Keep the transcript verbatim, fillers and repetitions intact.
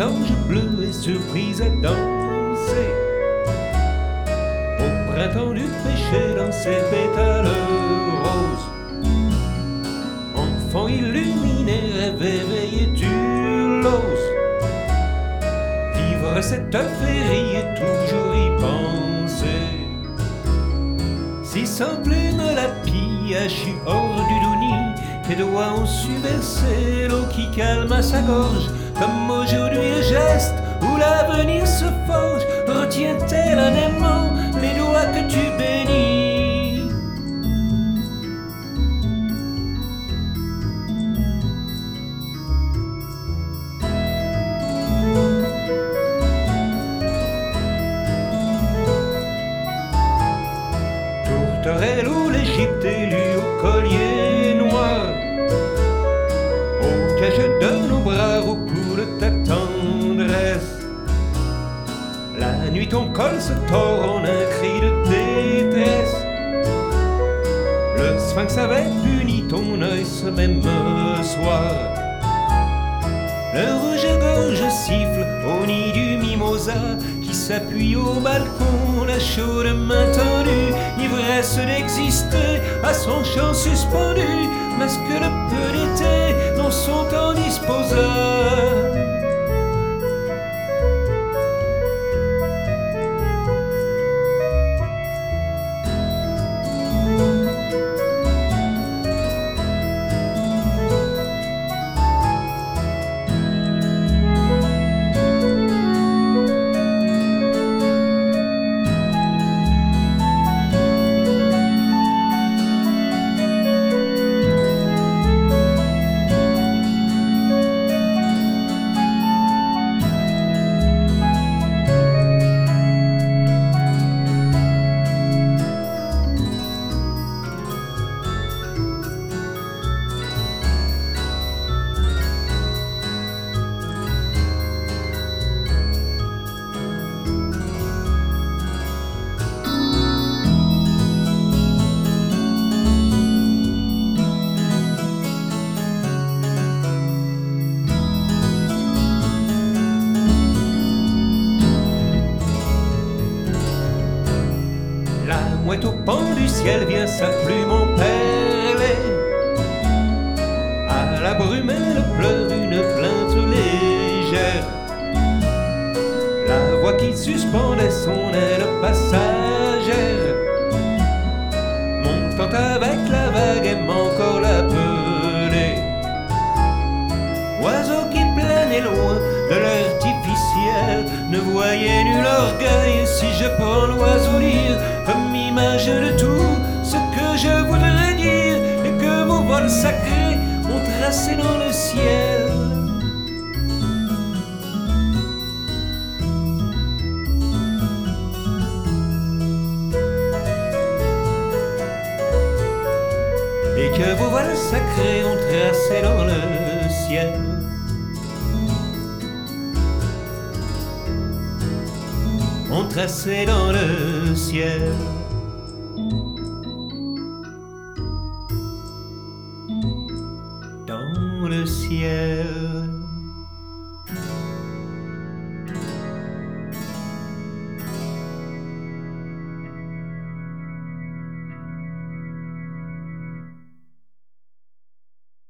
anges bleus et surprise à danser. Au printemps du péché dans ses pétales roses. Enfant illuminé, rêve éveillé, tu l'oses. Vivre cette féerie et toujours y penser. Si sans plume la pille hachue hors du douni, tes doigts ont su verser l'eau qui calme à sa gorge. Comme aujourd'hui le geste où l'avenir se forge, retiens-t-elle un aimant les doigts que tu bénis. Tourterelle ou l'Égypte élue au collier noir, au cage de nos bras recoule ta tendresse. La nuit ton col se tord en un cri de détresse. Le sphinx avait puni ton œil ce même soir. Le rouge-gorge siffle au nid du mimosa qui s'appuie au balcon, la chaude main tendue, ivresse d'exister à son chant suspendu, masque le peu d'été dont son temps disposa. Mouette au pan du ciel vient sa plume en perlée. À la brume elle pleure une plainte légère. La voix qui suspendait son aile passagère, montant avec la vague aime encore l'appeler. Oiseau qui planait loin de l'artificiel, ne voyait nul orgueil. Si je prends l'oiseau lire comme image de tout ce que je voudrais dire, et que vos vols sacrés ont tracé dans le ciel. Et que vos voiles sacrés ont tracé dans le ciel. Ont tracé dans le ciel. Dans le ciel.